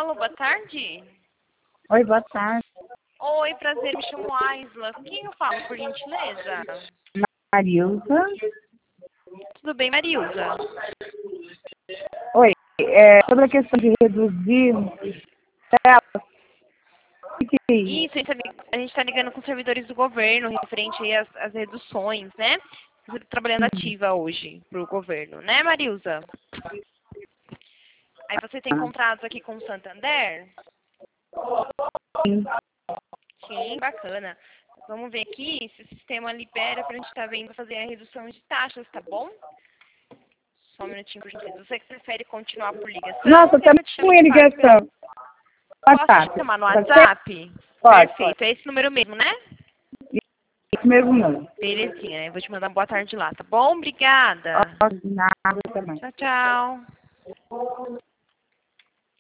Alô, boa tarde. Oi, boa tarde. Oi, prazer, me chamo Aisla. Com quem eu falo, por gentileza? Marilza. Tudo bem, Marilza? Oi, sobre a questão de reduzir Isso, a gente está ligando com servidores do governo, referente aí às reduções, né? Você está trabalhando ativa hoje para o governo, né, Marilza? Aí você tem contratos aqui com o Santander? Sim, bacana. Vamos ver aqui se o sistema libera para a gente estar vendo fazer a redução de taxas, tá bom? Só um minutinho, por gentileza. Você que prefere continuar por ligação? Nossa, tá com ligação. Posso te chamar no WhatsApp? Pode. Perfeito. É esse número mesmo, né? Isso mesmo não. Belezinha, né? Eu vou te mandar uma boa tarde lá, tá bom? Obrigada. Nada também. Tchau, tchau.